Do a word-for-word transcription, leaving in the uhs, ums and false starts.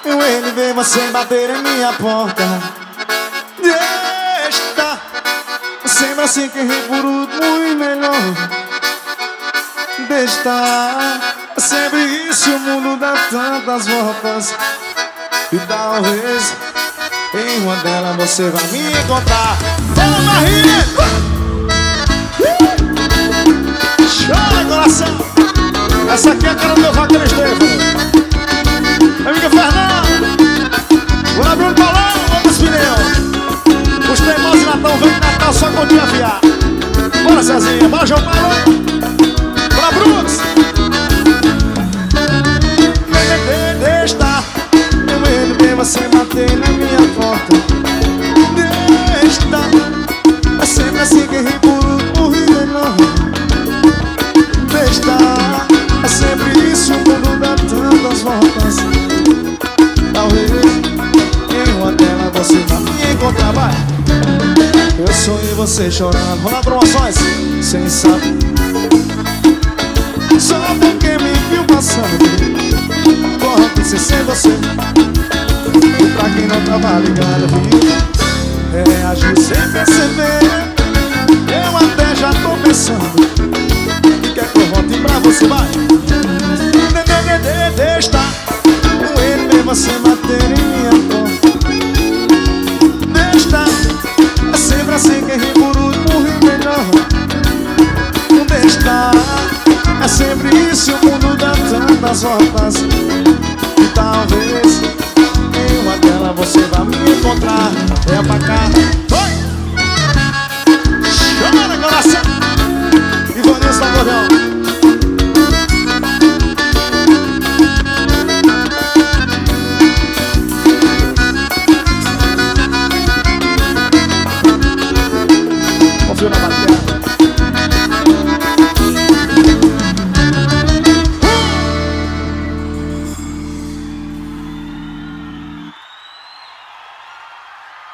Eu ele ver você bater em minha porta. Deixa, sempre assim que ri por último e melhor. Deixa, sempre isso, o mundo dá tantas voltas. E talvez em uma delas você vai me encontrar. Vamos, Maria! Chora, coração! Essa aqui é a cara do meu vaqueiro Estevam. Amiga Fernanda, bora Bruno Paulão, vamos pneus. Os teimosos de Natal, vem de Natal só com o dia afiar. Bora Cezinha, bora João Paulo, bora Brooks. Deixa, eu medo de você bater na minha porta. Deixa, é sempre assim que ri por último ri melhor. Deixa, é sempre isso, o mundo dá tantas voltas. Talvez em uma delas você vai me encontrar, vai. Eu sonhei você chorando, rolar promoções sem saber. Só porque me viu passando. Porra, pensei sem você. E pra quem não tava ligado, viu? Reagiu sem perceber. Eu até já tô pensando. Quer que eu volte pra você, vai. Deixa com ele ver você bater em minha porta. Deixa, é sempre assim que ri por último ri melhor. Deixa, é sempre isso, o mundo dá tantas voltas. E talvez em uma delas você vai me encontrar. É pra cá.